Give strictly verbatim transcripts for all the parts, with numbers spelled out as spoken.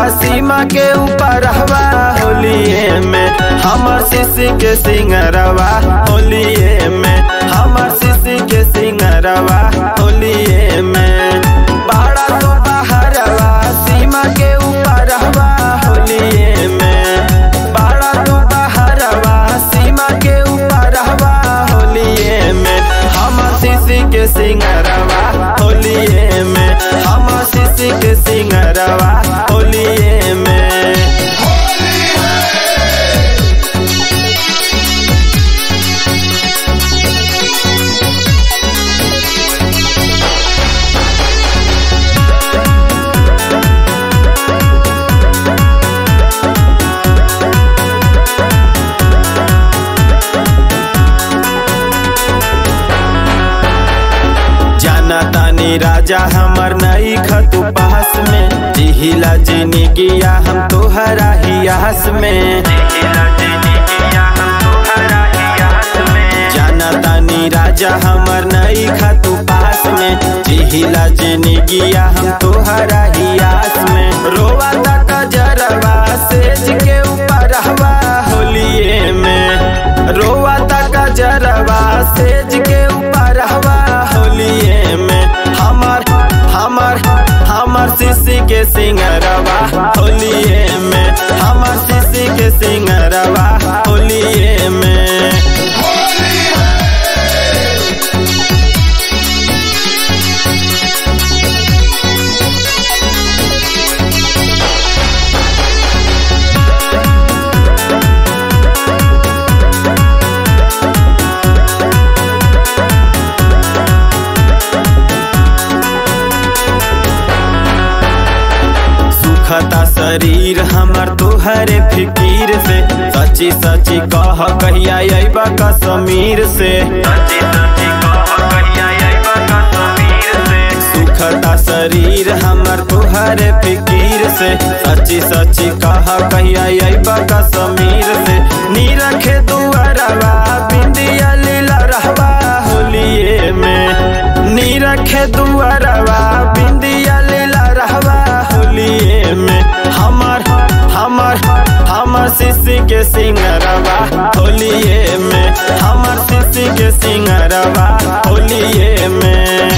सीमा के ऊपर हवा होलिए में हमर शिशि के सिंगरवा होलिए में हमर शिशि के सिंगरवा होलिए में बड़ा तो बहरवा सीमा के ऊपर हवा होलिए में बड़ा तो बहरवा सीमा के ऊपर हवा होलिए में हमर शिशि के सिंगरवा होलिए में हमर शिशि के सिंगरवा होलिए में। तानी राजा हमर नई खतु पास में जिहिला जिंदगिया हम तोहरा हियास में जाना तानी राजा हमर नई खतु पास में जिहिला जिंदगिया हम तोहरा हियास में रोवा तक जरवा सेज के ऊपर हवा होलिए में रोवा तक जरवा सेज के ऊपर हवा होलिए में हमर हमर हमर शिशि के सिंगरवा होलिए में हमर शिशि के सिंगरवा होलिए में। खता शरीर हमर तोहरे फिकीर से सची सची कह कहिया अइबा कश्मीर से सुखता शरीर हमर तोहरे फिकीर से सची सची कह कहिया अइबा कश्मीर से नीरखे दुआरवा बिंदिया लीला रहवा होलिए में नीरखे दुआरवा बिंदिया लीला रहवा होलिए में हमर हमर हमर शिशि के सिंगरवा होलिए में हमर शिशि के सिंगरवा होलिए में।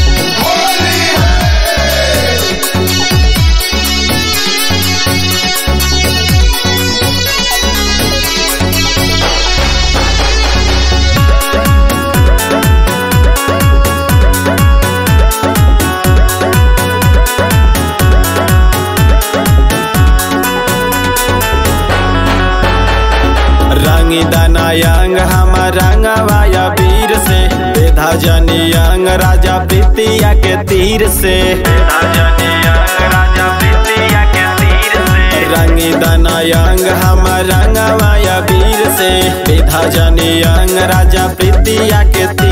रंगी दनायंग हमर रंगवाया वीर से बेधा जनियंग राजा प्रीतिया के तीर से रंगी दनायंग हमर रंगवाया वीर से बेधा जनियंग राजा प्रीतिया के तीर